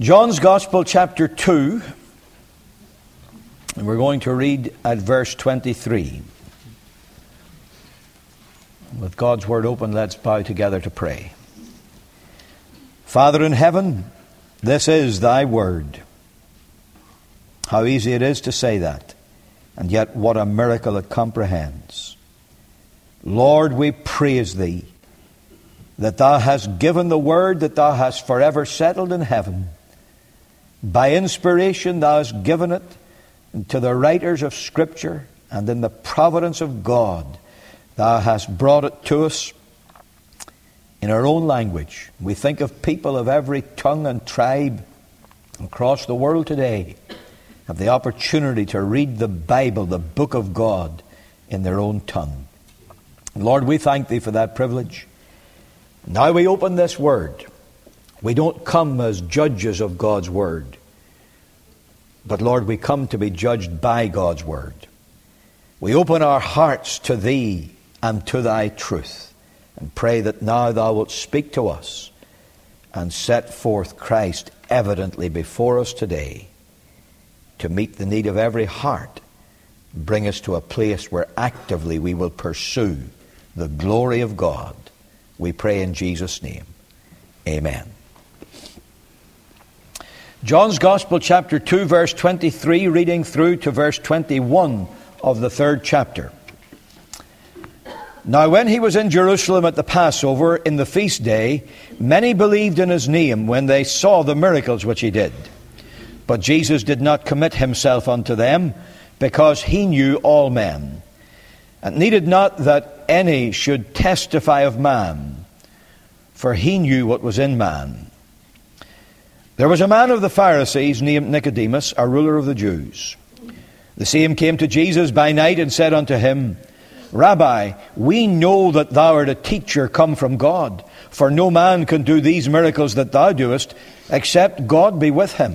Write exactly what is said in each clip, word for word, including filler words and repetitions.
John's Gospel, chapter two, and we're going to read at verse twenty-three. With God's word open, let's bow together to pray. Father in heaven, this is thy word. How easy it is to say that, and yet what a miracle it comprehends. Lord, we praise thee that thou hast given the word that thou hast forever settled in heaven. By inspiration thou hast given it to the writers of Scripture, and in the providence of God thou hast brought it to us in our own language. We think of people of every tongue and tribe across the world today have the opportunity to read the Bible, the book of God, in their own tongue. Lord, we thank thee for that privilege. Now we open this word. We don't come as judges of God's word, but Lord, we come to be judged by God's word. We open our hearts to thee and to thy truth, and pray that now thou wilt speak to us and set forth Christ evidently before us today to meet the need of every heart. Bring us to a place where actively we will pursue the glory of God. We pray in Jesus' name. Amen. John's Gospel, chapter two, verse twenty-three, reading through to verse twenty-one of the third chapter. Now when he was in Jerusalem at the Passover, in the feast day, many believed in his name when they saw the miracles which he did. But Jesus did not commit himself unto them, because he knew all men, and needed not that any should testify of man, for he knew what was in man. There was a man of the Pharisees named Nicodemus, a ruler of the Jews. The same came to Jesus by night and said unto him, Rabbi, we know that thou art a teacher come from God, for no man can do these miracles that thou doest, except God be with him.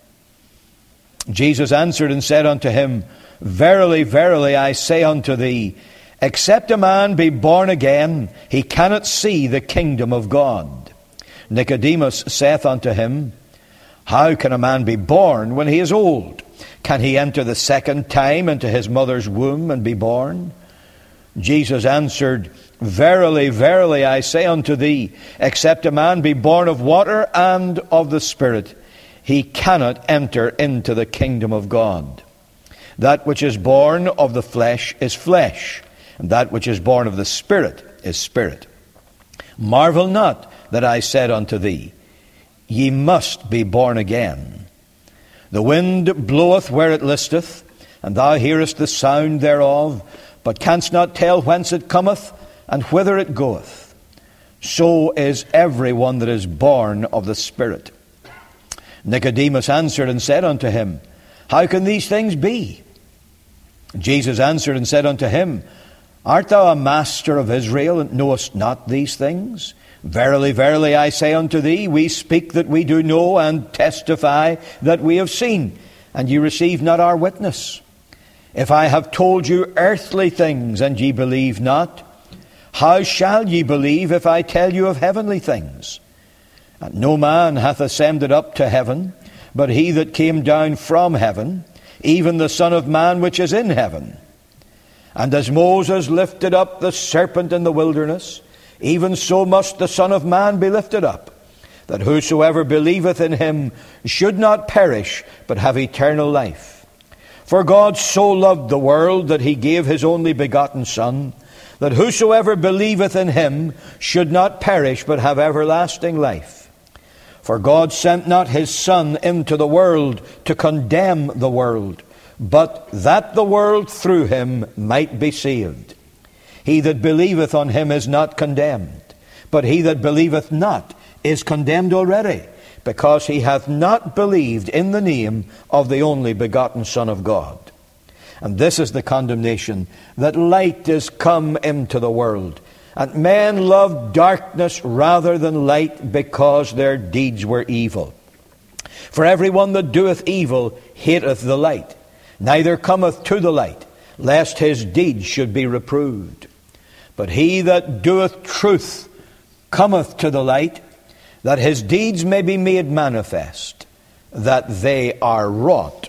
Jesus answered and said unto him, Verily, verily, I say unto thee, except a man be born again, he cannot see the kingdom of God. Nicodemus saith unto him, How can a man be born when he is old? Can he enter the second time into his mother's womb and be born? Jesus answered, Verily, verily, I say unto thee, except a man be born of water and of the Spirit, he cannot enter into the kingdom of God. That which is born of the flesh is flesh, and that which is born of the Spirit is spirit. Marvel not that I said unto thee, Ye must be born again. The wind bloweth where it listeth, and thou hearest the sound thereof, but canst not tell whence it cometh, and whither it goeth. So is every one that is born of the Spirit. Nicodemus answered and said unto him, How can these things be? Jesus answered and said unto him, Art thou a master of Israel, and knowest not these things? Verily, verily, I say unto thee, we speak that we do know, and testify that we have seen, and ye receive not our witness. If I have told you earthly things, and ye believe not, how shall ye believe if I tell you of heavenly things? And no man hath ascended up to heaven, but he that came down from heaven, even the Son of Man which is in heaven. And as Moses lifted up the serpent in the wilderness, even so must the Son of Man be lifted up, that whosoever believeth in him should not perish, but have eternal life. For God so loved the world that he gave his only begotten Son, that whosoever believeth in him should not perish, but have everlasting life. For God sent not his Son into the world to condemn the world, but that the world through him might be saved. He that believeth on him is not condemned, but he that believeth not is condemned already, because he hath not believed in the name of the only begotten Son of God. And this is the condemnation, that light is come into the world, and men loved darkness rather than light, because their deeds were evil. For everyone that doeth evil hateth the light, neither cometh to the light, lest his deeds should be reproved. But he that doeth truth cometh to the light, that his deeds may be made manifest, that they are wrought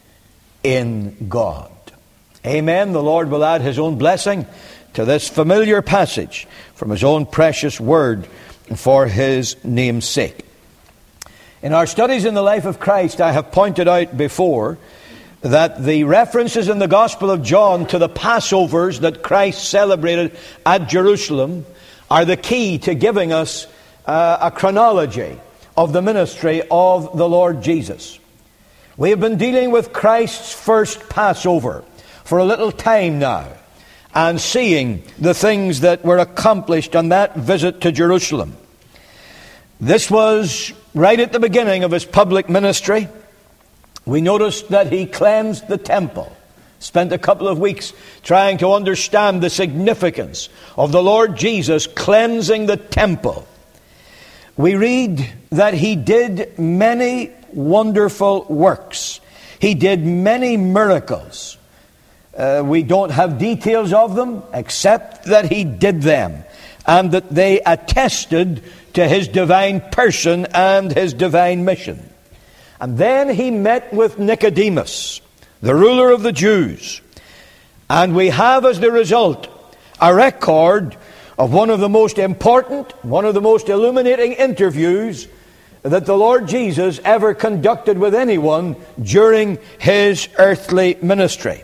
in God. Amen. The Lord will add His own blessing to this familiar passage from His own precious word for His name's sake. In our studies in the life of Christ, I have pointed out before that the references in the Gospel of John to the Passovers that Christ celebrated at Jerusalem are the key to giving us uh, a chronology of the ministry of the Lord Jesus. We have been dealing with Christ's first Passover for a little time now, and seeing the things that were accomplished on that visit to Jerusalem. This was right at the beginning of His public ministry. We noticed that He cleansed the temple. Spent a couple of weeks trying to understand the significance of the Lord Jesus cleansing the temple. We read that He did many wonderful works. He did many miracles. Uh, we don't have details of them, except that He did them, and that they attested to His divine person and His divine mission. And then He met with Nicodemus, the ruler of the Jews. And we have as the result a record of one of the most important, one of the most illuminating interviews that the Lord Jesus ever conducted with anyone during His earthly ministry.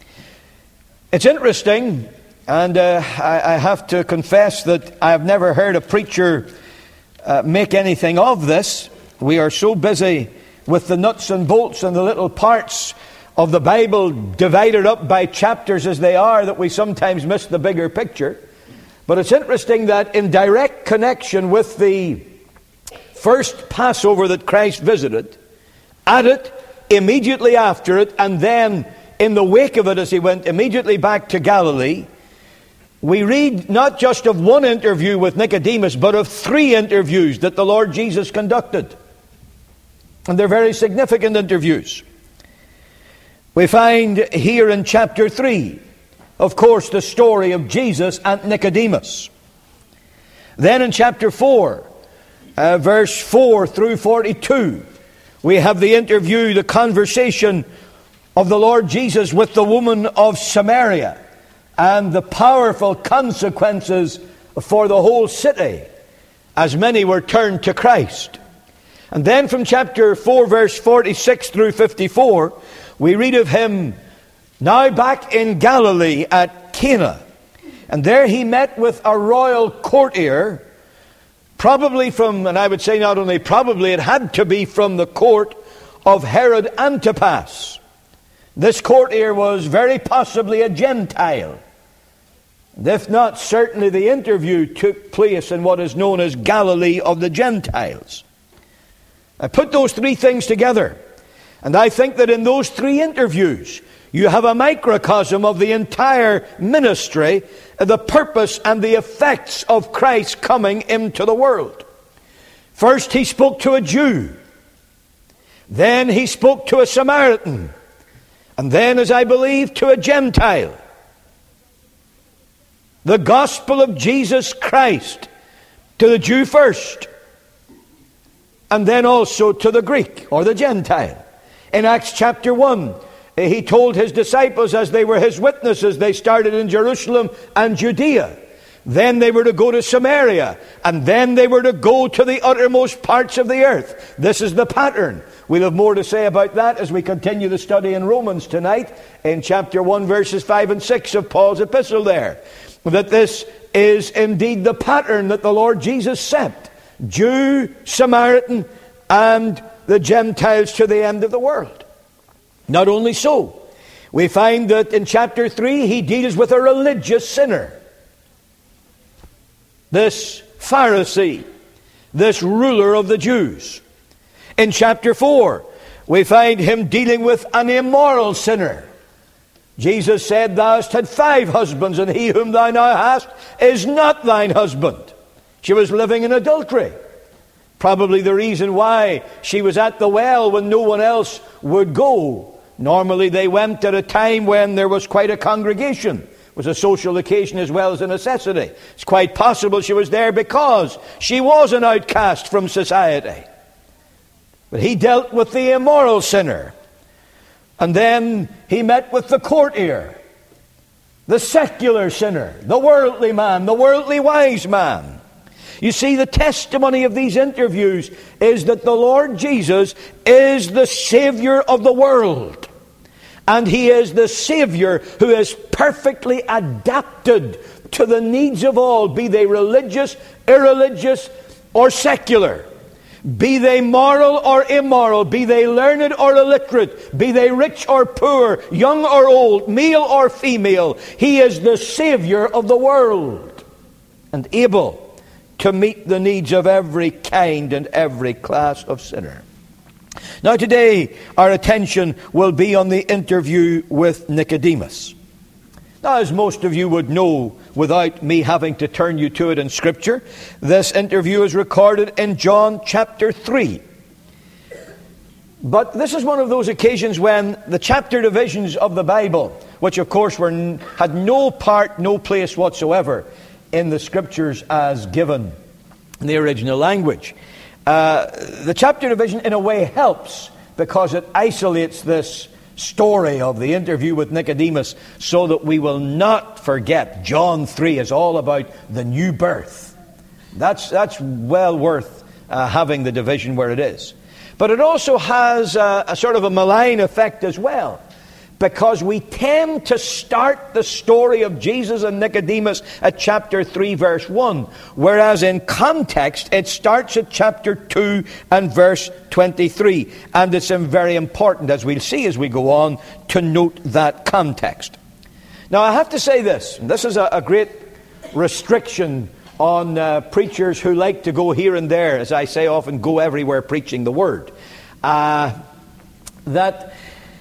It's interesting, and uh, I, I have to confess that I have never heard a preacher uh, make anything of this. We are so busy with the nuts and bolts and the little parts of the Bible divided up by chapters as they are that we sometimes miss the bigger picture. But it's interesting that in direct connection with the first Passover that Christ visited, at it, immediately after it, and then in the wake of it as He went immediately back to Galilee, we read not just of one interview with Nicodemus, but of three interviews that the Lord Jesus conducted. And they're very significant interviews. We find here in chapter three, of course, the story of Jesus and Nicodemus. Then in chapter four, uh, verse four through forty-two, we have the interview, the conversation of the Lord Jesus with the woman of Samaria, and the powerful consequences for the whole city as many were turned to Christ. And then from chapter four, verse forty-six through fifty-four, we read of Him now back in Galilee at Cana. And there He met with a royal courtier, probably from, and I would say not only probably, it had to be from the court of Herod Antipas. This courtier was very possibly a Gentile. And if not, certainly the interview took place in what is known as Galilee of the Gentiles. I put those three things together, and I think that in those three interviews, you have a microcosm of the entire ministry, the purpose and the effects of Christ coming into the world. First, He spoke to a Jew. Then He spoke to a Samaritan. And then, as I believe, to a Gentile. The gospel of Jesus Christ to the Jew first, and then also to the Greek or the Gentile. In Acts chapter one, He told His disciples as they were His witnesses, they started in Jerusalem and Judea. Then they were to go to Samaria, and then they were to go to the uttermost parts of the earth. This is the pattern. We'll have more to say about that as we continue the study in Romans tonight, in chapter one, verses five and six of Paul's epistle there. That this is indeed the pattern that the Lord Jesus set. Jew, Samaritan, and the Gentiles to the end of the world. Not only so, we find that in chapter three, He deals with a religious sinner. This Pharisee, this ruler of the Jews. In chapter four, we find Him dealing with an immoral sinner. Jesus said, Thou hast had five husbands, and he whom thou now hast is not thine husband. She was living in adultery. Probably the reason why she was at the well when no one else would go. Normally they went at a time when there was quite a congregation. It was a social occasion as well as a necessity. It's quite possible she was there because she was an outcast from society. But he dealt with the immoral sinner. And then he met with the courtier, the secular sinner, the worldly man, the worldly wise man. You see, the testimony of these interviews is that the Lord Jesus is the Savior of the world. And He is the Savior who is perfectly adapted to the needs of all, be they religious, irreligious, or secular. Be they moral or immoral, be they learned or illiterate, be they rich or poor, young or old, male or female. He is the Savior of the world and able to meet the needs of every kind and every class of sinner. Now today our attention will be on the interview with Nicodemus. Now, as most of you would know without me having to turn you to it in Scripture, this interview is recorded in John chapter three. But this is one of those occasions when the chapter divisions of the Bible, which of course were had no part, no place whatsoever in the Scriptures as given in the original language. Uh, the chapter division in a way helps because it isolates this story of the interview with Nicodemus so that we will not forget John three is all about the new birth. That's, that's well worth uh, having the division where it is. But it also has a, a sort of a malign effect as well, because we tend to start the story of Jesus and Nicodemus at chapter three verse one, whereas in context it starts at chapter two and verse twenty-three. And it's very important, as we'll see as we go on, to note that context. Now I have to say this, and this is a, a great restriction on uh, preachers who like to go here and there, as I say often, go everywhere preaching the word, uh, that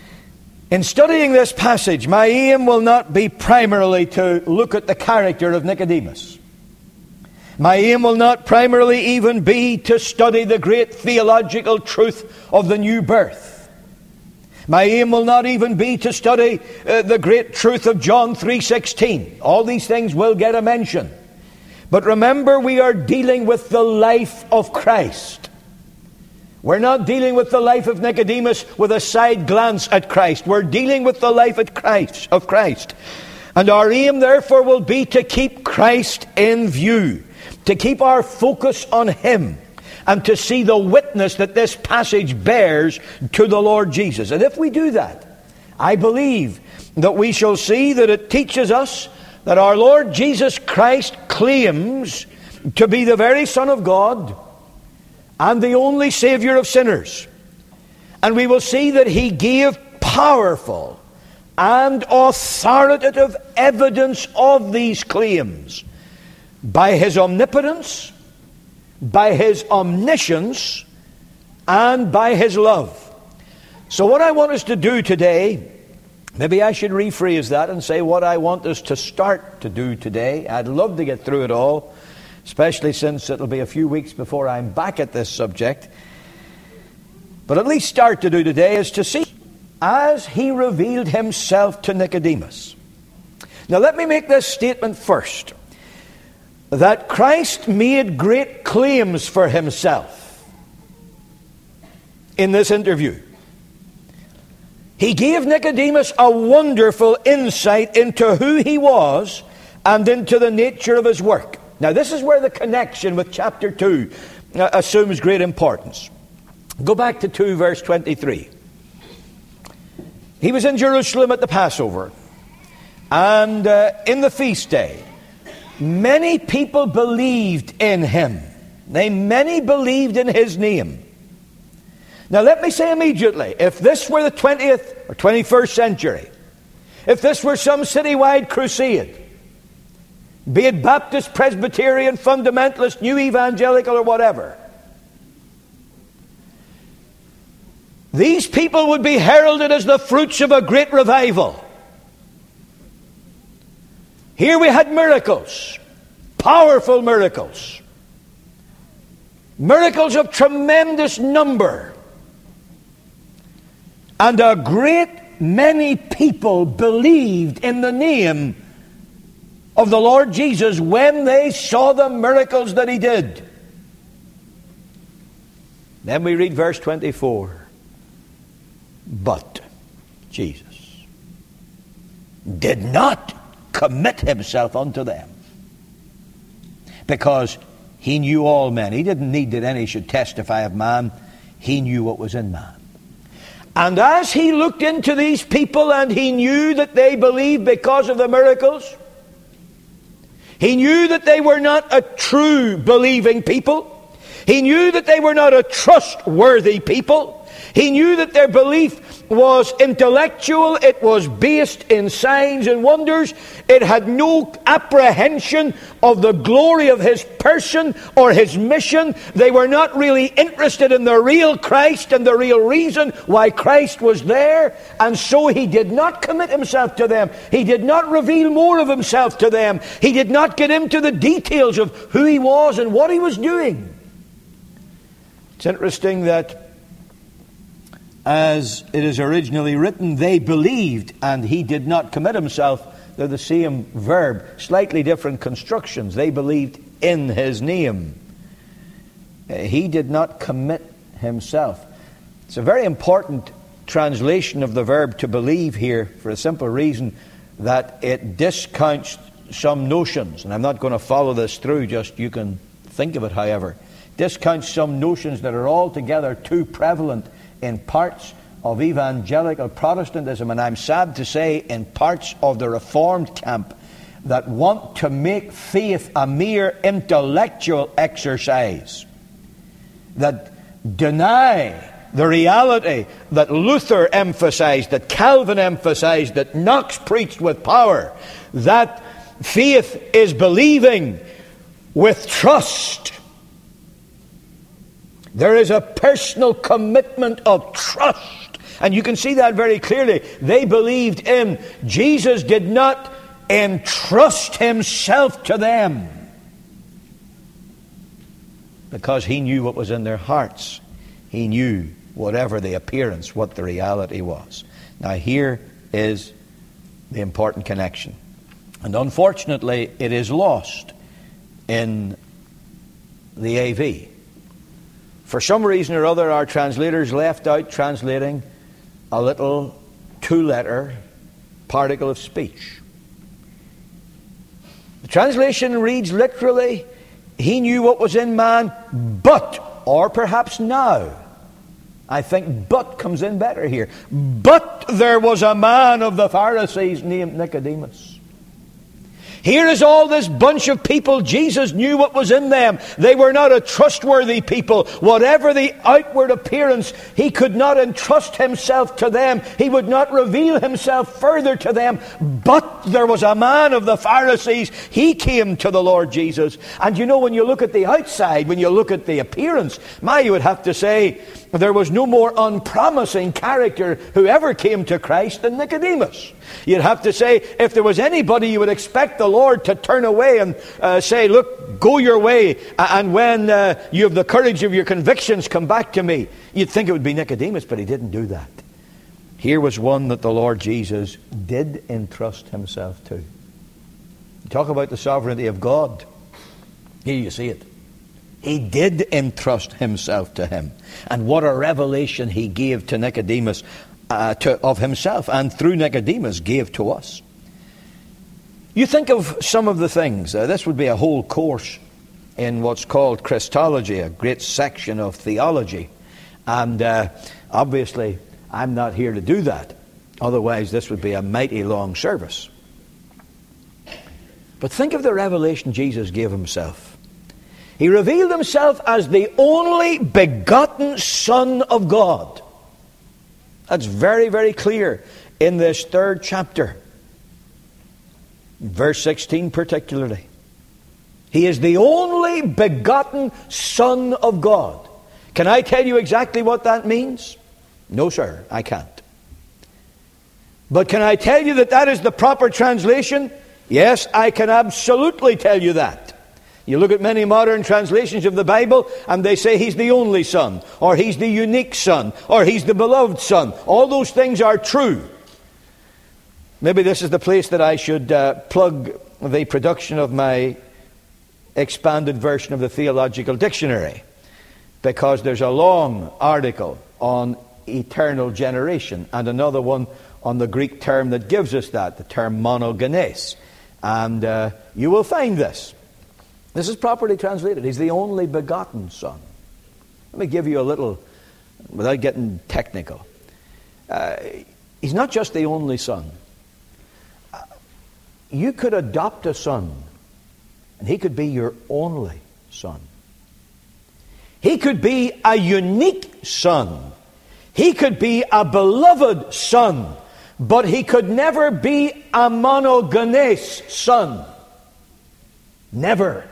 in studying this passage, my aim will not be primarily to look at the character of Nicodemus. My aim will not primarily even be to study the great theological truth of the new birth. My aim will not even be to study uh, the great truth of John three sixteen. All these things will get a mention. But remember, we are dealing with the life of Christ. We're not dealing with the life of Nicodemus with a side glance at Christ. We're dealing with the life at Christ, of Christ. And our aim, therefore, will be to keep Christ in view, to keep our focus on Him, and to see the witness that this passage bears to the Lord Jesus. And if we do that, I believe that we shall see that it teaches us that our Lord Jesus Christ claims to be the very Son of God and the only Savior of sinners. And we will see that He gave powerful and authoritative evidence of these claims by His omnipotence, by His omniscience, and by His love. So what I want us to do today, maybe I should rephrase that and say what I want us to start to do today. I'd love to get through it all, especially since it'll be a few weeks before I'm back at this subject. But at least start to do today is to see as He revealed Himself to Nicodemus. Now let me make this statement first, that Christ made great claims for Himself in this interview. He gave Nicodemus a wonderful insight into who He was and into the nature of His work. Now this is where the connection with chapter two uh, assumes great importance. Go back to two verse twenty-three. He was in Jerusalem at the Passover, and uh, in the feast day, many people believed in Him. They many believed in His name. Now let me say immediately, if this were the twentieth or twenty-first century, if this were some citywide crusade, be it Baptist, Presbyterian, Fundamentalist, New Evangelical, or whatever, these people would be heralded as the fruits of a great revival. Here we had miracles, powerful miracles, miracles of tremendous number, and a great many people believed in the name of the Lord Jesus when they saw the miracles that He did. Then we read verse twenty-four. But Jesus did not commit himself unto them, because he knew all men. He didn't need that any should testify of man. He knew what was in man. And as he looked into these people and he knew that they believed because of the miracles, he knew that they were not a true believing people. He knew that they were not a trustworthy people. He knew that their belief was intellectual. It was based in signs and wonders. It had no apprehension of the glory of his person or his mission. They were not really interested in the real Christ and the real reason why Christ was there. And so he did not commit himself to them. He did not reveal more of himself to them. He did not get into the details of who he was and what he was doing. It's interesting that as it is originally written, they believed and he did not commit himself. They're the same verb, slightly different constructions. They believed in his name. He did not commit himself. It's a very important translation of the verb to believe here, for a simple reason that it discounts some notions. And I'm not going to follow this through, just you can think of it however. Discounts some notions that are altogether too prevalent in parts of evangelical Protestantism, and I'm sad to say in parts of the Reformed camp, that want to make faith a mere intellectual exercise, that deny the reality that Luther emphasized, that Calvin emphasized, that Knox preached with power, that faith is believing with trust. There is a personal commitment of trust. And you can see that very clearly. They believed in. Jesus did not entrust himself to them, because he knew what was in their hearts. He knew whatever the appearance, what the reality was. Now here is the important connection. And unfortunately it is lost in the A V. For some reason or other, our translators left out translating a little two-letter particle of speech. The translation reads literally, he knew what was in man, but, or perhaps now. I think but comes in better here. But there was a man of the Pharisees named Nicodemus. Here is all this bunch of people. Jesus knew what was in them. They were not a trustworthy people. Whatever the outward appearance, he could not entrust himself to them. He would not reveal himself further to them. But there was a man of the Pharisees. He came to the Lord Jesus. And you know, when you look at the outside, when you look at the appearance, my, you would have to say there was no more unpromising character who ever came to Christ than Nicodemus. You'd have to say, if there was anybody you would expect the Lord to turn away and uh, say, look, go your way, and when uh, you have the courage of your convictions, come back to me, you'd think it would be Nicodemus, but he didn't do that. Here was one that the Lord Jesus did entrust himself to. Talk about the sovereignty of God. Here you see it. He did entrust himself to him. And what a revelation he gave to Nicodemus uh, to, of himself, and through Nicodemus gave to us. You think of some of the things. Uh, this would be a whole course in what's called Christology, a great section of theology. And uh, obviously, I'm not here to do that. Otherwise, this would be a mighty long service. But think of the revelation Jesus gave himself. He revealed himself as the only begotten Son of God. That's very, very clear in this third chapter. Verse sixteen particularly. He is the only begotten Son of God. Can I tell you exactly what that means? No, sir, I can't. But can I tell you that that is the proper translation? Yes, I can absolutely tell you that. You look at many modern translations of the Bible and they say he's the only Son, or he's the unique Son, or he's the beloved Son. All those things are true. Maybe this is the place that I should uh, plug the production of my expanded version of the Theological Dictionary. because there's a long article on eternal generation and another one on the Greek term that gives us that, the term monogenes. And uh, you will find this. This is properly translated. He's the only begotten Son. Let me give you a little, without getting technical. Uh, he's not just the only Son. Uh, you could adopt a son, and he could be your only son. He could be a unique son. He could be a beloved son. But he could never be a monogenes son. Never.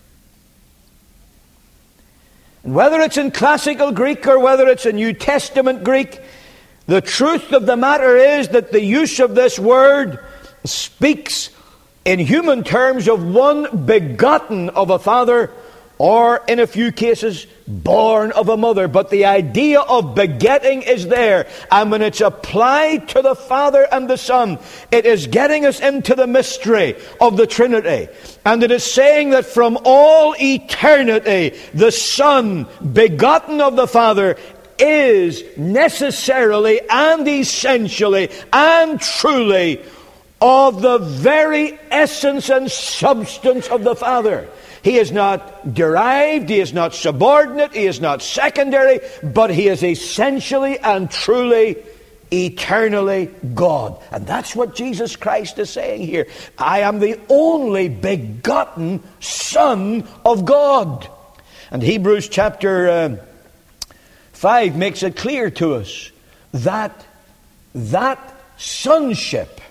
And whether it's in classical Greek or whether it's in New Testament Greek, the truth of the matter is that the use of this word speaks in human terms of one begotten of a father, or in a few cases, born of a mother. But the idea of begetting is there. And when it's applied to the Father and the Son, it is getting us into the mystery of the Trinity. And it is saying that from all eternity, the Son, begotten of the Father, is necessarily and essentially and truly of the very essence and substance of the Father. He is not derived, he is not subordinate, he is not secondary, but he is essentially and truly, eternally God. And that's what Jesus Christ is saying here. I am the only begotten Son of God. And Hebrews chapter uh, five makes it clear to us that that sonship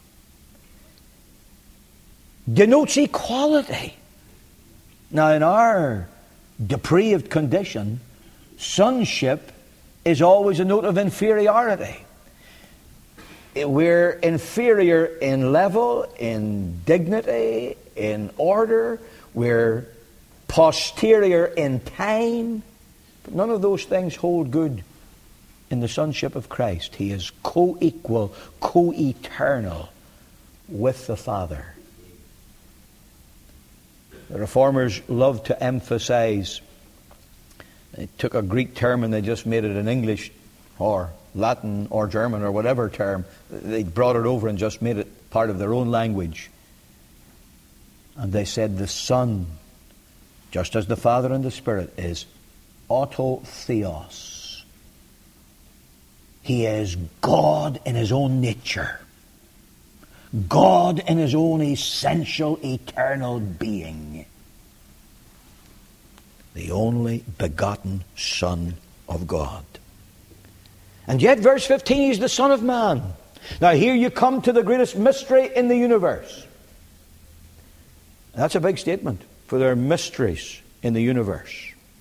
denotes equality. Now, in our depraved condition, sonship is always a note of inferiority. We're inferior in level, in dignity, in order. We're posterior in time. But none of those things hold good in the sonship of Christ. He is co-equal, co-eternal with the Father. The Reformers love to emphasize, they took a Greek term and they just made it an English or Latin or German or whatever term. They brought it over and just made it part of their own language. And they said the Son, just as the Father and the Spirit, is autotheos. He is God in his own nature. God in his own essential, eternal being. The only begotten Son of God. And yet, verse fifteen, he's the Son of Man. Now here you come to the greatest mystery in the universe. That's a big statement, for there are mysteries in the universe.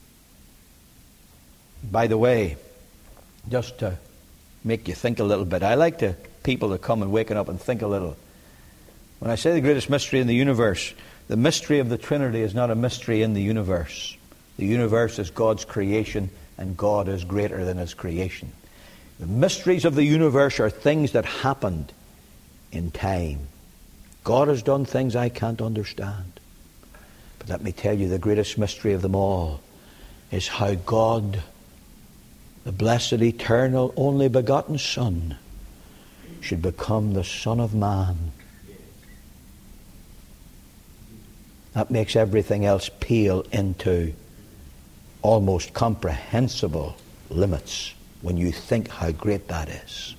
By the way, just to make you think a little bit, I like to people to come and waken up and think a little. When I say the greatest mystery in the universe, the mystery of the Trinity is not a mystery in the universe. The universe is God's creation, and God is greater than his creation. The mysteries of the universe are things that happened in time. God has done things I can't understand. But let me tell you, the greatest mystery of them all is how God, the blessed, eternal, only begotten Son, should become the Son of Man. That makes everything else pale into almost comprehensible limits when you think how great that is.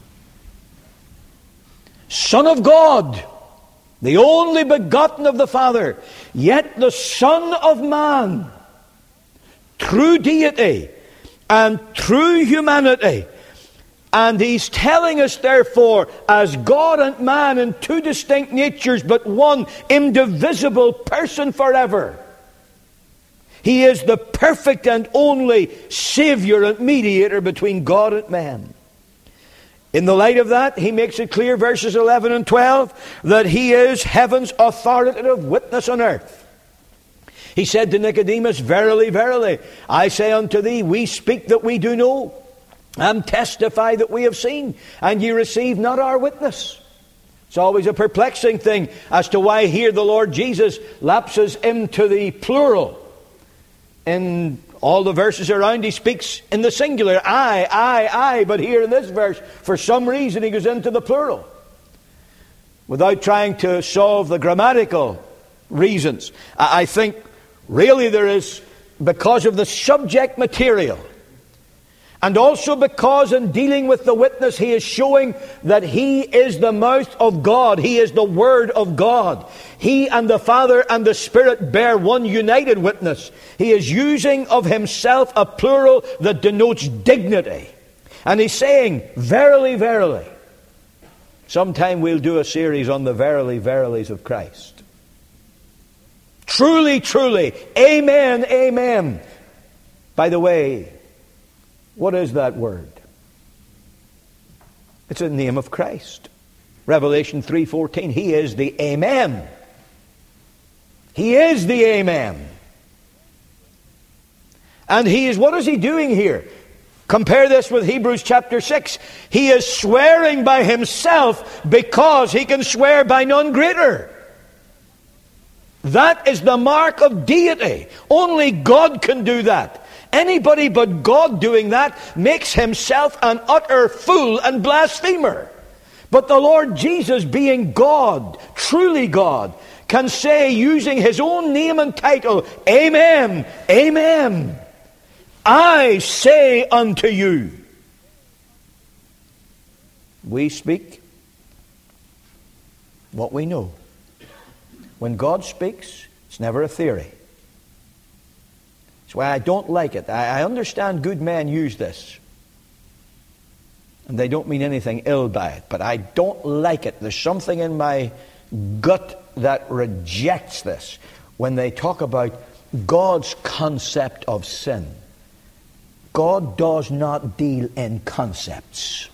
Son of God, the only begotten of the Father, yet the Son of Man, true deity and true humanity. And he's telling us, therefore, as God and man in two distinct natures, but one indivisible person forever. He is the perfect and only Savior and mediator between God and man. In the light of that, he makes it clear, verses eleven and twelve, that he is heaven's authoritative witness on earth. He said to Nicodemus, "Verily, verily, I say unto thee, we speak that we do know, and testify that we have seen, and ye receive not our witness." It's always a perplexing thing as to why here the Lord Jesus lapses into the plural in All the verses around, he speaks in the singular, I, I, I. But here in this verse, for some reason, he goes into the plural, without trying to solve the grammatical reasons. I think really there is, because of the subject material, and also because in dealing with the witness, he is showing that he is the mouth of God. He is the Word of God. He and the Father and the Spirit bear one united witness. He is using of himself a plural that denotes dignity. And he's saying, verily, verily. Sometime we'll do a series on the verily, verilies of Christ. Truly, truly. Amen, amen. By the way, what is that word? It's in the name of Christ. Revelation three fourteen. He is the Amen. He is the Amen. And he is, what is he doing here? Compare this with Hebrews chapter six. He is swearing by himself because he can swear by none greater. That is the mark of deity. Only God can do that. Anybody but God doing that makes himself an utter fool and blasphemer. But the Lord Jesus, being God, truly God, can say, using his own name and title, Amen, Amen. I say unto you. We speak what we know. When God speaks, it's never a theory. That's why I don't like it. I understand good men use this, and they don't mean anything ill by it, but I don't like it. There's something in my gut that rejects this when they talk about God's concept of sin. God does not deal in concepts.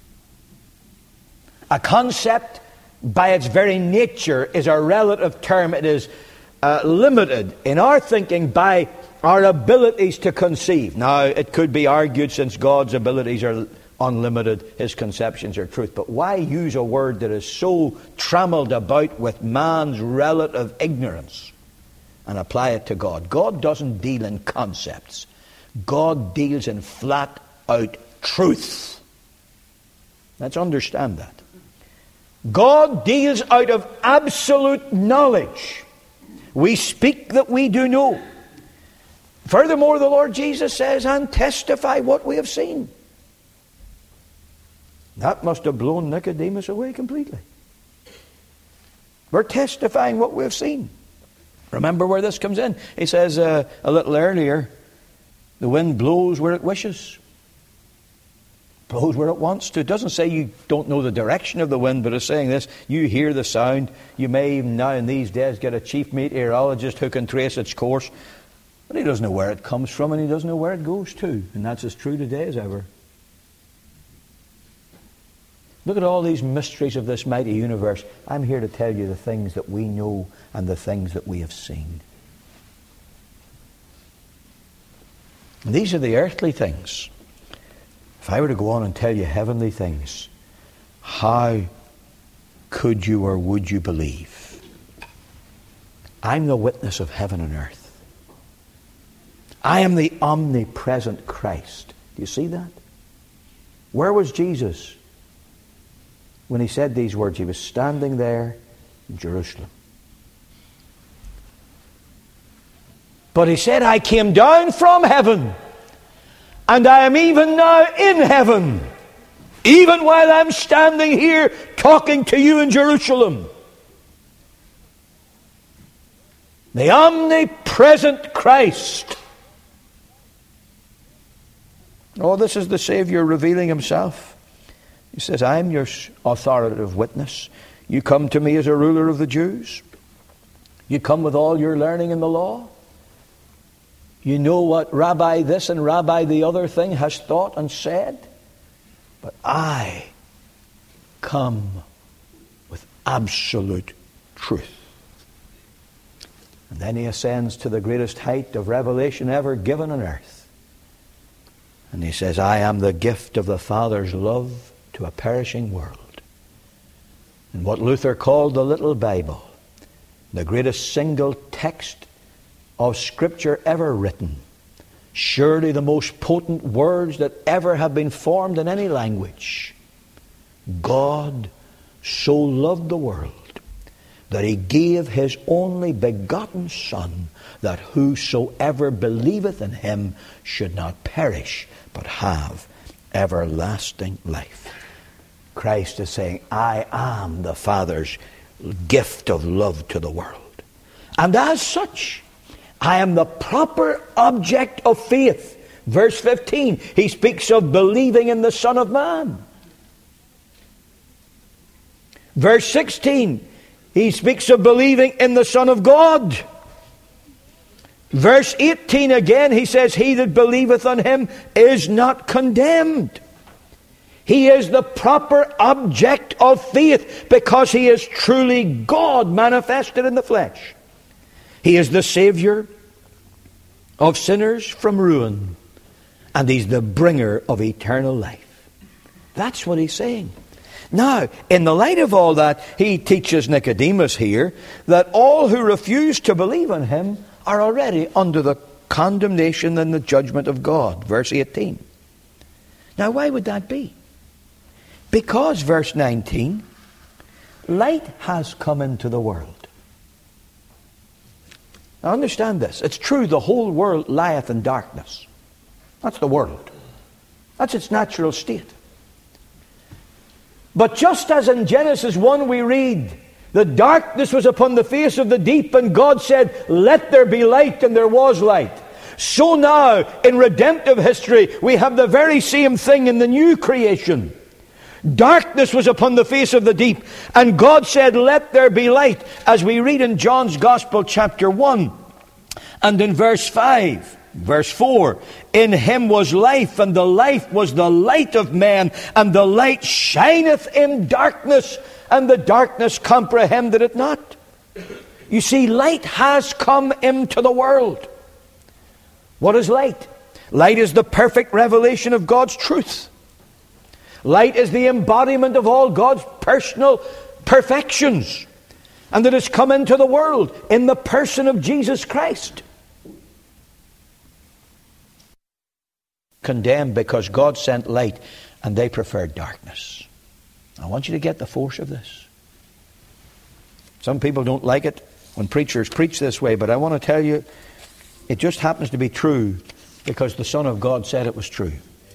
A concept, by its very nature, is a relative term. It is uh, limited in our thinking by our abilities to conceive. Now, it could be argued, since God's abilities are unlimited, his conceptions are truth. But why use a word that is so trammeled about with man's relative ignorance and apply it to God? God doesn't deal in concepts. God deals in flat out truth. Let's understand that. God deals out of absolute knowledge. We speak that we do know. Furthermore, the Lord Jesus says, and testify what we have seen. That must have blown Nicodemus away completely. We're testifying what we have seen. Remember where this comes in. He says uh, a little earlier, the wind blows where it wishes. Blows where it wants to. It doesn't say you don't know the direction of the wind, but it's saying this: you hear the sound. You may even now in these days get a chief meteorologist who can trace its course, but he doesn't know where it comes from and he doesn't know where it goes to. And that's as true today as ever. Look at all these mysteries of this mighty universe. I'm here to tell you the things that we know and the things that we have seen. And these are the earthly things. If I were to go on and tell you heavenly things, how could you or would you believe? I'm the witness of heaven and earth. I am the omnipresent Christ. Do you see that? Where was Jesus when he said these words? He was standing there in Jerusalem. But he said, I came down from heaven, and I am even now in heaven, even while I'm standing here talking to you in Jerusalem. The omnipresent Christ. Oh, this is the Savior revealing himself. He says, I'm your authoritative witness. You come to me as a ruler of the Jews. You come with all your learning in the law. You know what Rabbi this and Rabbi the other thing has thought and said. But I come with absolute truth. And then he ascends to the greatest height of revelation ever given on earth. And he says, I am the gift of the Father's love to a perishing world. And what Luther called the Little Bible, the greatest single text of Scripture ever written, surely the most potent words that ever have been formed in any language. God so loved the world that he gave his only begotten Son, that whosoever believeth in him should not perish, but have everlasting life. Christ is saying, I am the Father's gift of love to the world. And as such, I am the proper object of faith. Verse fifteen, he speaks of believing in the Son of Man. Verse sixteen, he speaks of believing in the Son of God. Verse eighteen again, he says, he that believeth on him is not condemned. He is the proper object of faith because he is truly God manifested in the flesh. He is the Savior of sinners from ruin, and he's the bringer of eternal life. That's what he's saying. Now, in the light of all that, he teaches Nicodemus here that all who refuse to believe in him are already under the condemnation and the judgment of God. Verse eighteen. Now, why would that be? Because, verse nineteen, light has come into the world. Now understand this. It's true the whole world lieth in darkness. That's the world. That's its natural state. But just as in Genesis one we read, the darkness was upon the face of the deep, and God said, let there be light, and there was light. So now, in redemptive history, we have the very same thing in the new creation. Darkness was upon the face of the deep, and God said, let there be light, as we read in John's Gospel chapter one and in verse five. Verse four, in him was life, and the life was the light of men, and the light shineth in darkness, and the darkness comprehended it not. You see, light has come into the world. What is light? Light is the perfect revelation of God's truth. Light is the embodiment of all God's personal perfections. And it has come into the world in the person of Jesus Christ. Condemned because God sent light and they preferred darkness. I want you to get the force of this. Some people don't like it when preachers preach this way, but I want to tell you, it just happens to be true because the Son of God said it was true.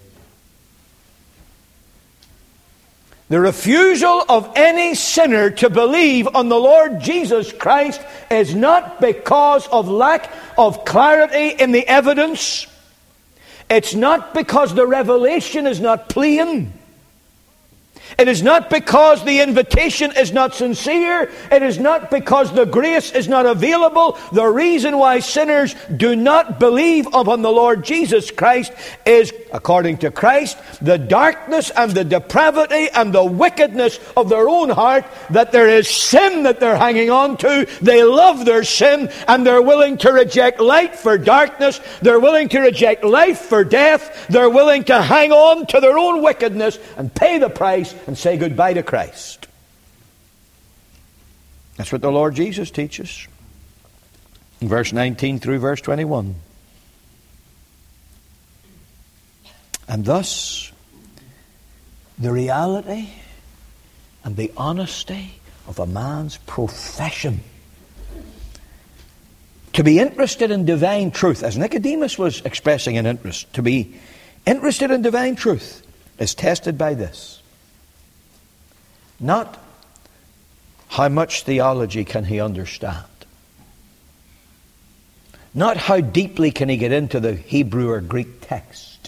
The refusal of any sinner to believe on the Lord Jesus Christ is not because of lack of clarity in the evidence. It's not because the revelation is not plain. It is not because the invitation is not sincere. It is not because the grace is not available. The reason why sinners do not believe upon the Lord Jesus Christ is, according to Christ, the darkness and the depravity and the wickedness of their own heart, that there is sin that they're hanging on to. They love their sin and they're willing to reject light for darkness. They're willing to reject life for death. They're willing to hang on to their own wickedness and pay the price and say goodbye to Christ. That's what the Lord Jesus teaches. In verse nineteen through verse twenty-one. And thus, the reality and the honesty of a man's profession to be interested in divine truth, as Nicodemus was expressing an interest, to be interested in divine truth is tested by this. Not how much theology can he understand. Not how deeply can he get into the Hebrew or Greek text.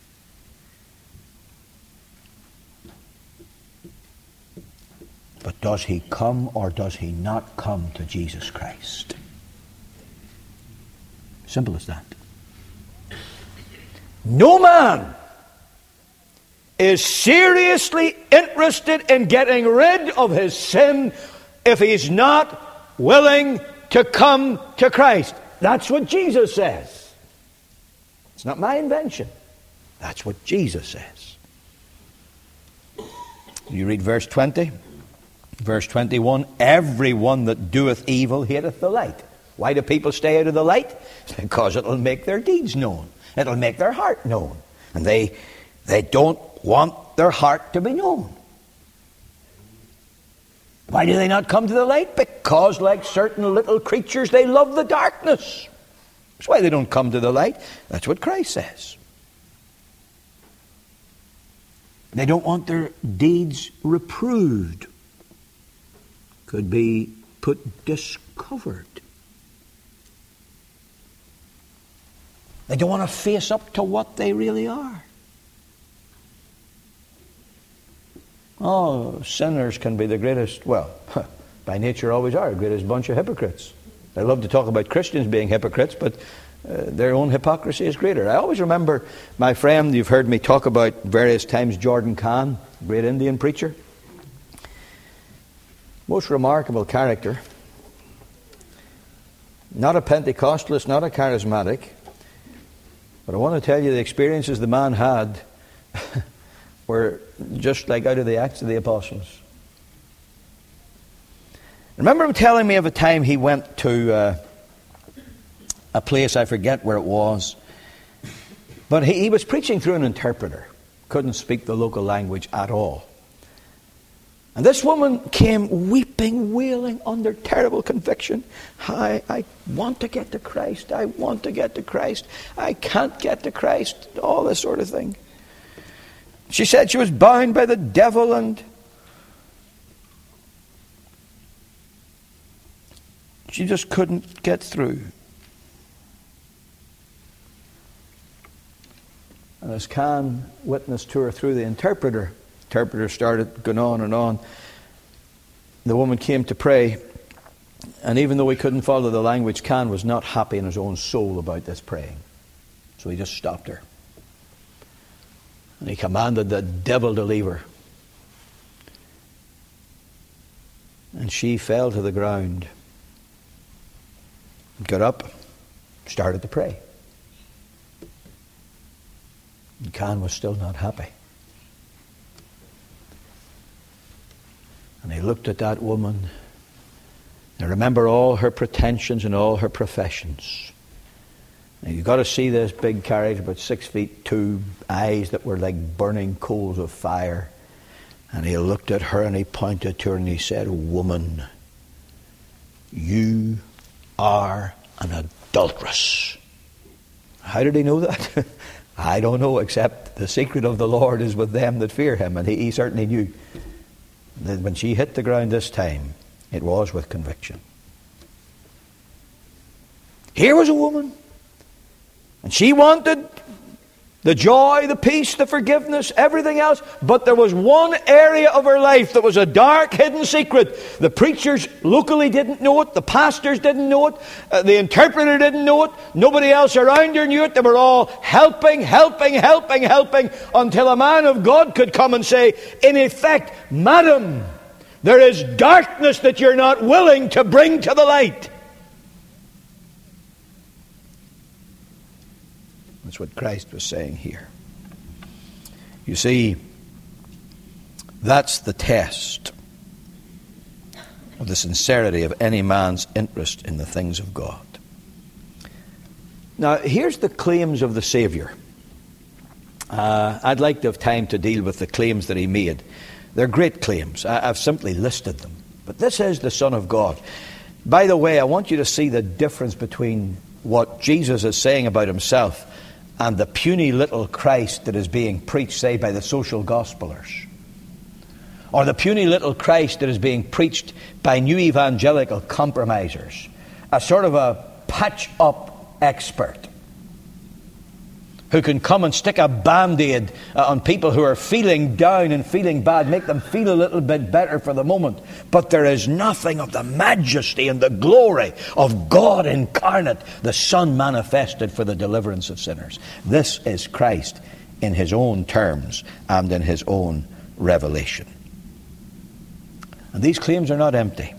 But does he come or does he not come to Jesus Christ? Simple as that. No man is seriously interested in getting rid of his sin if he's not willing to come to Christ. That's what Jesus says. It's not my invention. That's what Jesus says. You read verse twenty, verse twenty-one, everyone that doeth evil hateth the light. Why do people stay out of the light? Because it'll make their deeds known. It'll make their heart known. And they, they don't want their heart to be known. Why do they not come to the light? Because, like certain little creatures, they love the darkness. That's why they don't come to the light. That's what Christ says. They don't want their deeds reproved. Could be put discovered. They don't want to face up to what they really are. Oh, sinners can be the greatest, well, by nature always are, the greatest bunch of hypocrites. They love to talk about Christians being hypocrites, but uh, their own hypocrisy is greater. I always remember my friend, you've heard me talk about various times, Jordan Khan, great Indian preacher. Most remarkable character. Not a Pentecostalist, not a charismatic. But I want to tell you the experiences the man had were just like out of the Acts of the Apostles. I remember him telling me of a time he went to uh, a place, I forget where it was, but he, he was preaching through an interpreter. Couldn't speak the local language at all. And this woman came weeping, wailing under terrible conviction. I, I want to get to Christ. I want to get to Christ. I can't get to Christ. All this sort of thing. She said she was bound by the devil and she just couldn't get through. And as Khan witnessed to her through the interpreter, the interpreter started going on and on. The woman came to pray, and even though he couldn't follow the language, Khan was not happy in his own soul about this praying. So he just stopped her. And he commanded the devil to leave her. And she fell to the ground, got up, started to pray. And Khan was still not happy. And he looked at that woman. And remember all her pretensions and all her professions. Now you've got to see this big carriage, about six feet two, eyes that were like burning coals of fire. And he looked at her and he pointed to her and he said, "Woman, you are an adulteress." How did he know that? I don't know, except the secret of the Lord is with them that fear him. And he, he certainly knew that when she hit the ground this time, it was with conviction. Here was a woman, and she wanted the joy, the peace, the forgiveness, everything else. But there was one area of her life that was a dark, hidden secret. The preachers locally didn't know it. The pastors didn't know it. Uh, the interpreter didn't know it. Nobody else around her knew it. They were all helping, helping, helping, helping, until a man of God could come and say, in effect, "Madam, there is darkness that you're not willing to bring to the light." That's what Christ was saying here. You see, that's the test of the sincerity of any man's interest in the things of God. Now, here's the claims of the Savior. Uh, I'd like to have time to deal with the claims that he made. They're great claims. I, I've simply listed them. But this is the Son of God. By the way, I want you to see the difference between what Jesus is saying about himself and the puny little Christ that is being preached, say, by the social gospelers. Or the puny little Christ that is being preached by new evangelical compromisers. A sort of a patch-up expert who can come and stick a band-aid uh, on people who are feeling down and feeling bad, make them feel a little bit better for the moment. But there is nothing of the majesty and the glory of God incarnate, the Son manifested for the deliverance of sinners. This is Christ in his own terms and in his own revelation. And these claims are not empty.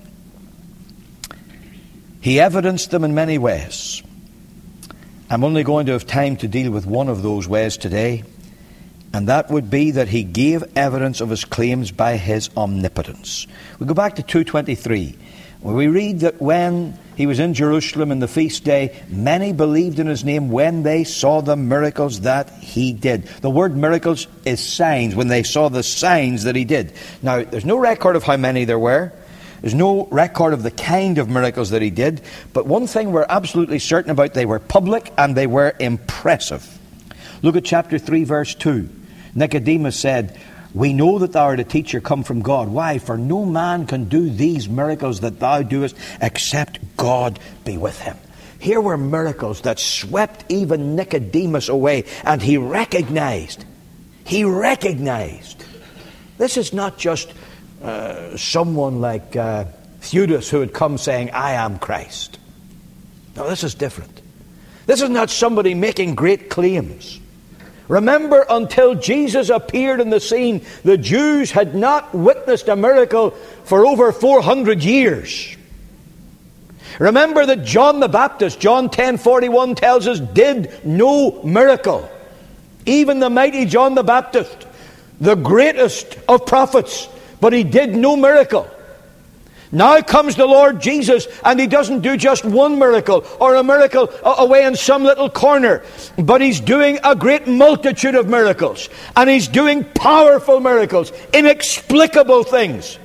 He evidenced them in many ways. I'm only going to have time to deal with one of those ways today, and that would be that he gave evidence of his claims by his omnipotence. We go back to two twenty-three. Well, we read that when he was in Jerusalem in the feast day, many believed in his name when they saw the miracles that he did. The word miracles is signs, when they saw the signs that he did. Now, there's no record of how many there were. There's no record of the kind of miracles that he did. But one thing we're absolutely certain about, they were public and they were impressive. Look at chapter three, verse two. Nicodemus said, "We know that thou art a teacher come from God. Why? For no man can do these miracles that thou doest, except God be with him." Here were miracles that swept even Nicodemus away, and he recognized. He recognized. This is not just uh, someone like uh, Theudas who had come saying, "I am Christ." No, this is different. This is not somebody making great claims. Remember, until Jesus appeared in the scene, the Jews had not witnessed a miracle for over four hundred years. Remember that John the Baptist, John ten forty-one tells us, did no miracle. Even the mighty John the Baptist, the greatest of prophets, but he did no miracle. Now comes the Lord Jesus, and he doesn't do just one miracle or a miracle away in some little corner, but he's doing a great multitude of miracles, and he's doing powerful miracles, inexplicable things.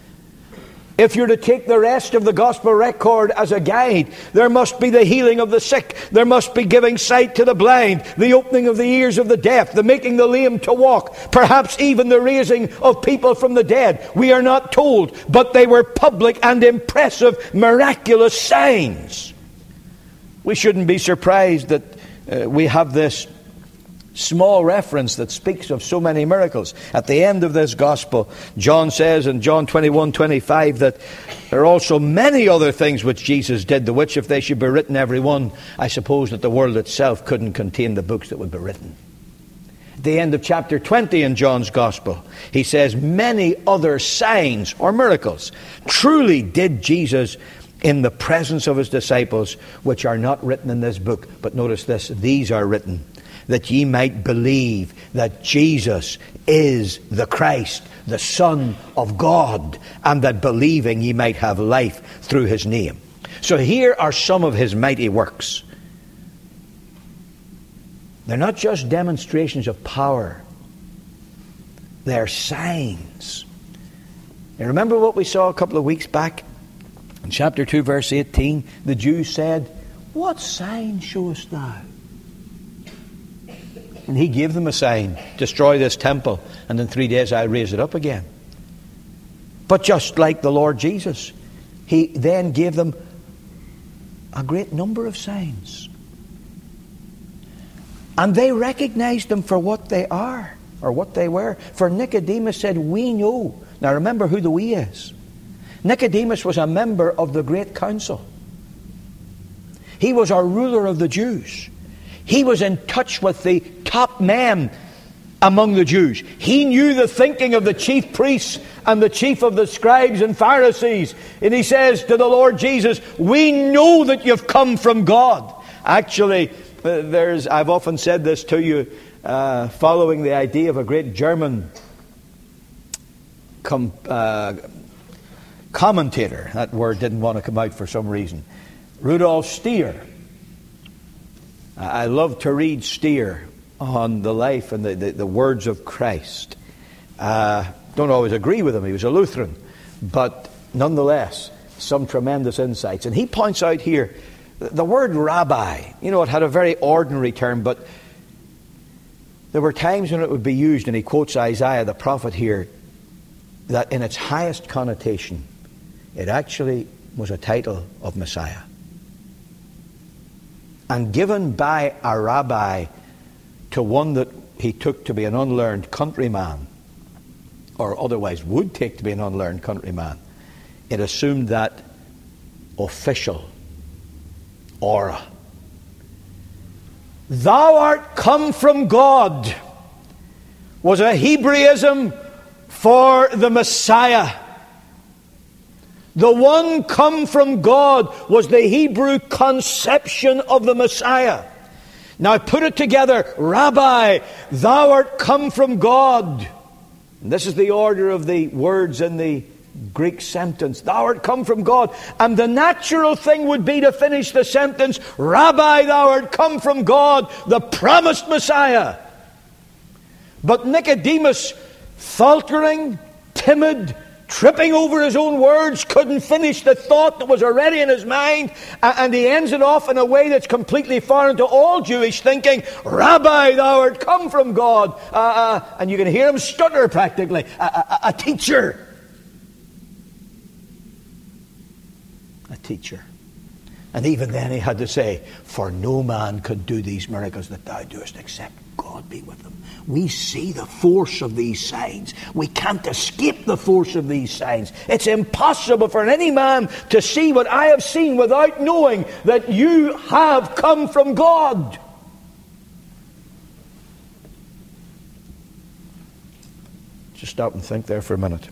If you're to take the rest of the gospel record as a guide, there must be the healing of the sick, there must be giving sight to the blind, the opening of the ears of the deaf, the making the lame to walk, perhaps even the raising of people from the dead. We are not told, but they were public and impressive, miraculous signs. We shouldn't be surprised that uh, we have this small reference that speaks of so many miracles. At the end of this gospel, John says in John twenty-one twenty-five that there are also many other things which Jesus did, the which if they should be written every one, I suppose that the world itself couldn't contain the books that would be written. At the end of chapter twenty in John's gospel, he says many other signs or miracles truly did Jesus in the presence of his disciples, which are not written in this book. But notice this, these are written that ye might believe that Jesus is the Christ, the Son of God, and that believing ye might have life through his name. So here are some of his mighty works. They're not just demonstrations of power. They're signs. You remember what we saw a couple of weeks back? In chapter two, verse eighteen, the Jews said, "What sign showest thou?" And he gave them a sign: destroy this temple, and in three days I'll raise it up again. But just like the Lord Jesus, he then gave them a great number of signs. And they recognized them for what they are, or what they were. For Nicodemus said, "We know." Now remember who the "we" is. Nicodemus was a member of the great council. He was a ruler of the Jews. He was in touch with the top men among the Jews. He knew the thinking of the chief priests and the chief of the scribes and Pharisees. And he says to the Lord Jesus, "We know that you've come from God." Actually, uh, there's I've often said this to you, uh, following the idea of a great German com, uh, commentator. That word didn't want to come out for some reason. Rudolf Stier. I love to read Stier on the life and the, the, the words of Christ. Uh, don't always agree with him. He was a Lutheran. But nonetheless, some tremendous insights. And he points out here, the word rabbi, you know, it had a very ordinary term, but there were times when it would be used, and he quotes Isaiah the prophet here, that in its highest connotation, it actually was a title of Messiah. And given by a rabbi to one that he took to be an unlearned countryman, or otherwise would take to be an unlearned countryman, it assumed that official aura. "Thou art come from God" was a Hebraism for the Messiah. The one come from God was the Hebrew conception of the Messiah. Now put it together. Rabbi, thou art come from God. And this is the order of the words in the Greek sentence. Thou art come from God. And the natural thing would be to finish the sentence, Rabbi, thou art come from God, the promised Messiah. But Nicodemus, faltering, timid, tripping over his own words, couldn't finish the thought that was already in his mind, and he ends it off in a way that's completely foreign to all Jewish thinking. Rabbi, thou art come from God. Uh, uh, and you can hear him stutter practically. A, a, a teacher. A teacher. And even then he had to say, for no man could do these miracles that thou doest except God be with them. We see the force of these signs. We can't escape the force of these signs. It's impossible for any man to see what I have seen without knowing that you have come from God. Just stop and think there for a minute.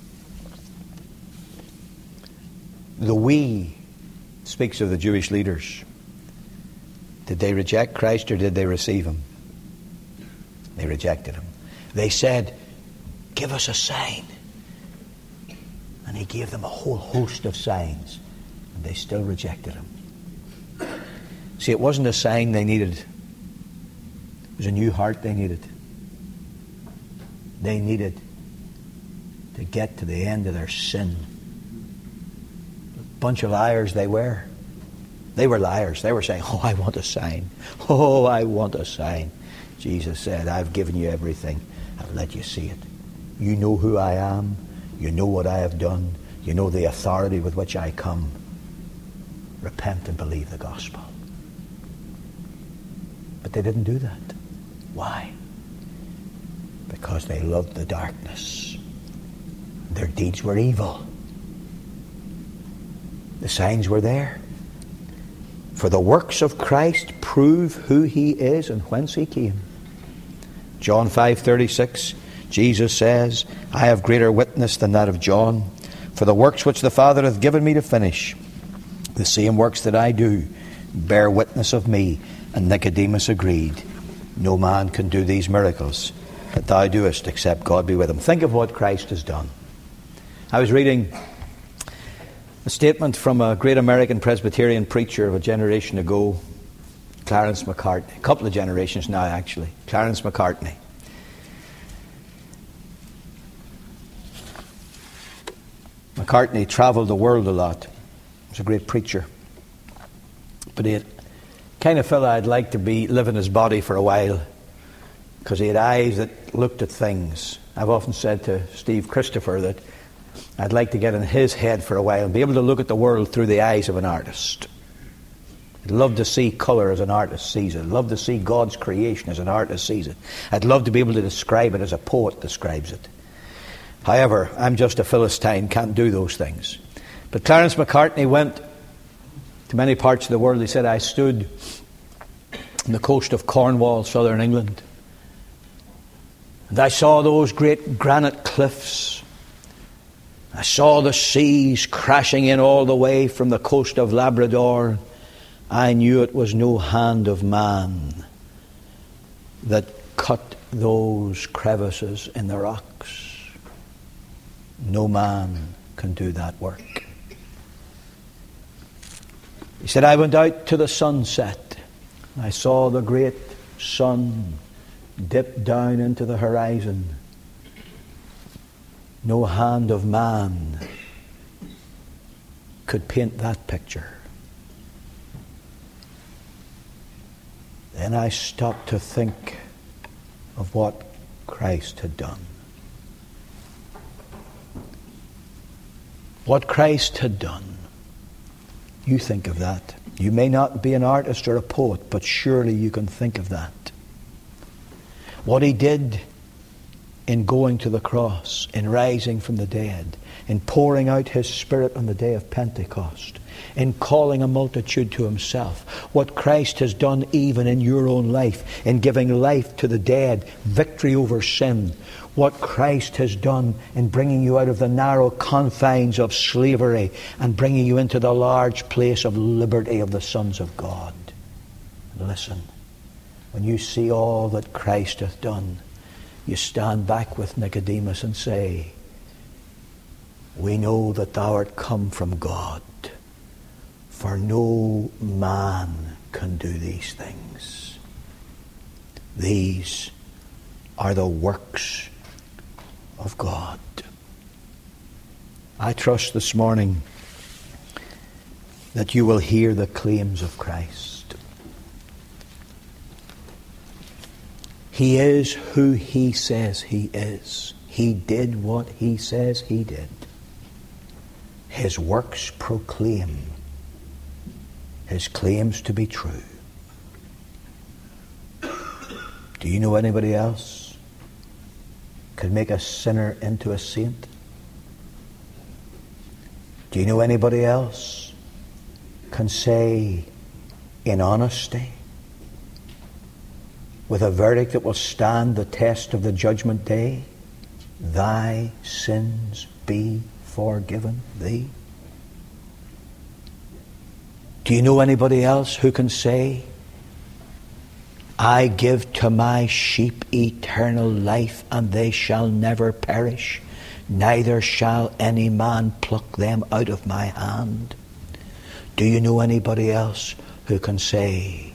The we speaks of the Jewish leaders. Did they reject Christ or did they receive him? They rejected him. They said, give us a sign. And he gave them a whole host of signs. And they still rejected him. See, it wasn't a sign they needed. It was a new heart they needed. They needed to get to the end of their sin. A bunch of liars they were. They were liars. They were saying, oh, I want a sign. Oh, I want a sign. Jesus said, I've given you everything. I've let you see it. You know who I am. You know what I have done. You know the authority with which I come. Repent and believe the gospel. But they didn't do that. Why? Because they loved the darkness. Their deeds were evil. The signs were there. For the works of Christ prove who he is and whence he came. John five thirty-six, Jesus says, I have greater witness than that of John. For the works which the Father hath given me to finish, the same works that I do, bear witness of me. And Nicodemus agreed, no man can do these miracles that thou doest except God be with him. Think of what Christ has done. I was reading a statement from a great American Presbyterian preacher of a generation ago, Clarence Macartney. A couple of generations now, actually. Clarence Macartney. Macartney travelled the world a lot. He was a great preacher. But he had kind of fella I'd like to be live in his body for a while, because he had eyes that looked at things. I've often said to Steve Christopher that I'd like to get in his head for a while and be able to look at the world through the eyes of an artist. I'd love to see colour as an artist sees it. I'd love to see God's creation as an artist sees it. I'd love to be able to describe it as a poet describes it. However, I'm just a Philistine, can't do those things. But Clarence Macartney went to many parts of the world. He said, I stood on the coast of Cornwall, southern England, and I saw those great granite cliffs. I saw the seas crashing in all the way from the coast of Labrador. I knew it was no hand of man that cut those crevices in the rocks. No man can do that work. He said, I went out to the sunset. I saw the great sun dip down into the horizon. No hand of man could paint that picture. Then I stopped to think of what Christ had done. What Christ had done. You think of that. You may not be an artist or a poet, but surely you can think of that. What he did in going to the cross, in rising from the dead, in pouring out his Spirit on the day of Pentecost, in calling a multitude to himself, what Christ has done even in your own life, in giving life to the dead, victory over sin, what Christ has done in bringing you out of the narrow confines of slavery and bringing you into the large place of liberty of the sons of God. And listen, when you see all that Christ hath done, you stand back with Nicodemus and say, we know that thou art come from God, for no man can do these things. These are the works of God. I trust this morning that you will hear the claims of Christ. He is who he says he is. He did what he says he did. His works proclaim his claims to be true. Do you know anybody else could make a sinner into a saint? Do you know anybody else can say in honesty, with a verdict that will stand the test of the judgment day, thy sins be forgiven thee? Do you know anybody else who can say, I give to my sheep eternal life, and they shall never perish, neither shall any man pluck them out of my hand? Do you know anybody else who can say,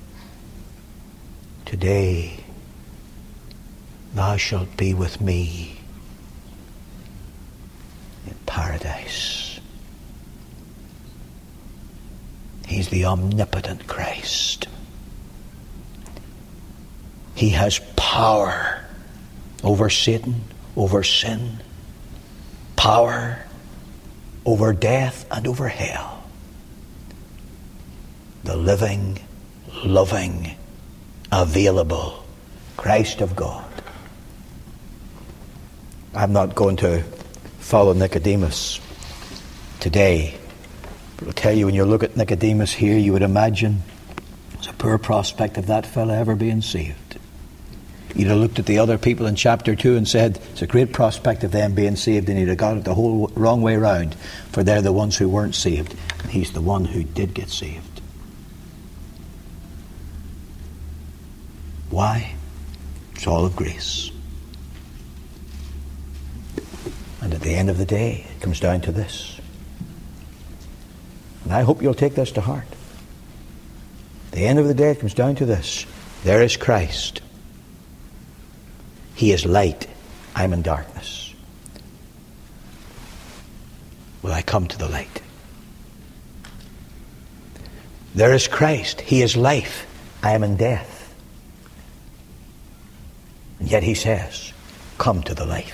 today thou shalt be with me in paradise? He's the omnipotent Christ. He has power over Satan, over sin, power over death and over hell. The living, loving, available Christ of God. I'm not going to follow Nicodemus today, but I'll tell you, when you look at Nicodemus here, you would imagine it's a poor prospect of that fella ever being saved. You'd have looked at the other people in chapter two and said, it's a great prospect of them being saved, and you'd have got it the whole wrong way round, for they're the ones who weren't saved, and he's the one who did get saved. Why? It's all of grace. And at the end of the day, it comes down to this. And I hope you'll take this to heart. At the end of the day, it comes down to this. There is Christ. He is light. I'm in darkness. Will I come to the light? There is Christ. He is life. I am in death. And yet he says, come to the life.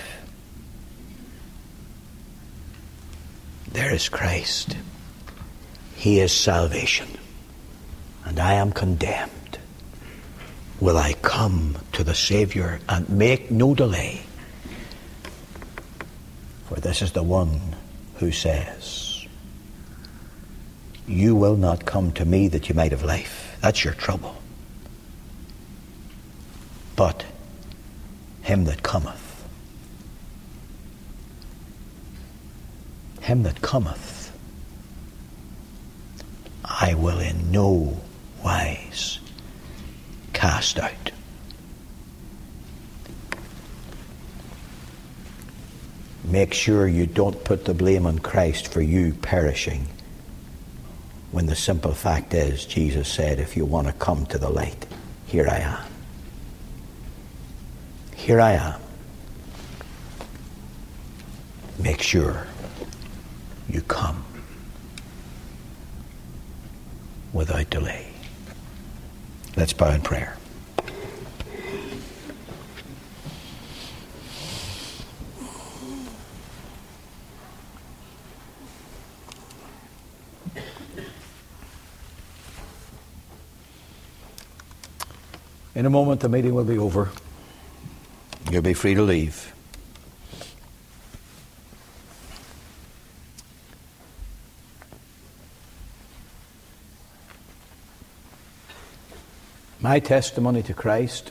There is Christ. He is salvation. And I am condemned. Will I come to the Savior and make no delay? For this is the one who says, you will not come to me that you might have life. That's your trouble. But him that cometh, him that cometh, I will in no wise cast out. Make sure you don't put the blame on Christ for you perishing, when the simple fact is, Jesus said, if you want to come to the light, here I am. Here I am. Make sure you come without delay. Let's bow in prayer. In a moment, the meeting will be over. You'll be free to leave. My testimony to Christ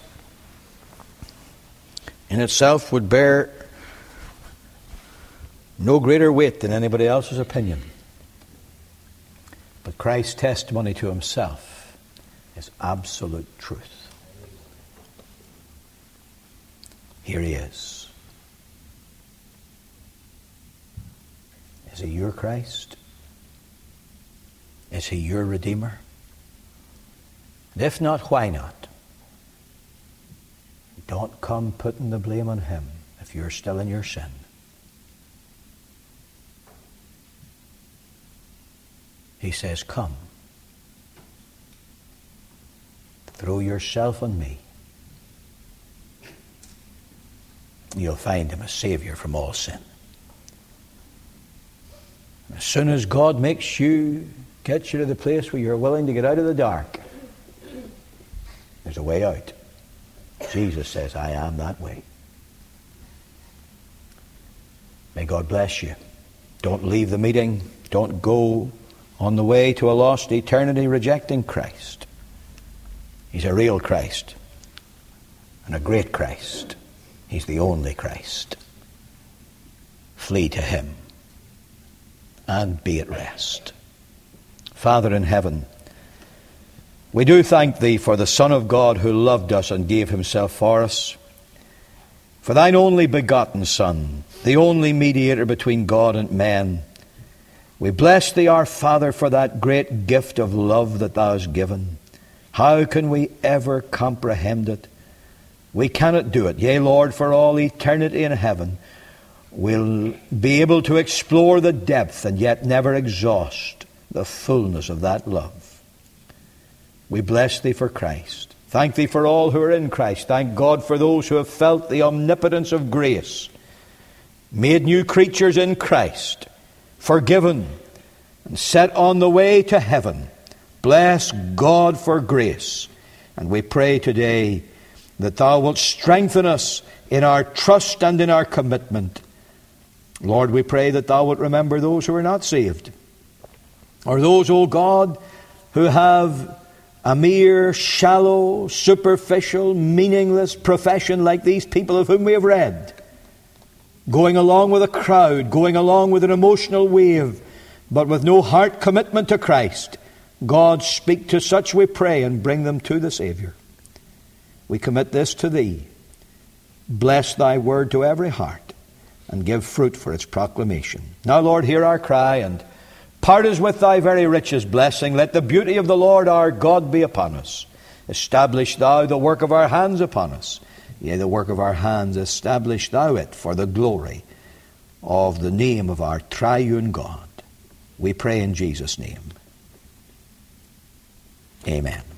in itself would bear no greater weight than anybody else's opinion. But Christ's testimony to himself is absolute truth. Here he is. Is he your Christ? Is he your Redeemer? And if not, why not? Don't come putting the blame on him if you're still in your sin. He says, come. Throw yourself on me. You'll find him a Savior from all sin. As soon as God makes you, gets you to the place where you're willing to get out of the dark, there's a way out. Jesus says, I am that way. May God bless you. Don't leave the meeting. Don't go on the way to a lost eternity rejecting Christ. He's a real Christ and a great Christ. He's the only Christ. Flee to him and be at rest. Father in heaven, we do thank thee for the Son of God who loved us and gave himself for us, for thine only begotten Son, the only mediator between God and men. We bless thee, our Father, for that great gift of love that thou hast given. How can we ever comprehend it? We cannot do it. Yea, Lord, for all eternity in heaven, we'll be able to explore the depth and yet never exhaust the fullness of that love. We bless thee for Christ. Thank thee for all who are in Christ. Thank God for those who have felt the omnipotence of grace, made new creatures in Christ, forgiven, and set on the way to heaven. Bless God for grace. And we pray today that thou wilt strengthen us in our trust and in our commitment. Lord, we pray that thou wilt remember those who are not saved, or those, O God, who have a mere shallow, superficial, meaningless profession like these people of whom we have read, going along with a crowd, going along with an emotional wave, but with no heart commitment to Christ. God, speak to such, we pray, and bring them to the Savior. We commit this to thee. Bless thy word to every heart and give fruit for its proclamation. Now, Lord, hear our cry and part us with thy very richest blessing. Let the beauty of the Lord our God be upon us. Establish thou the work of our hands upon us. Yea, the work of our hands, establish thou it for the glory of the name of our triune God. We pray in Jesus' name. Amen.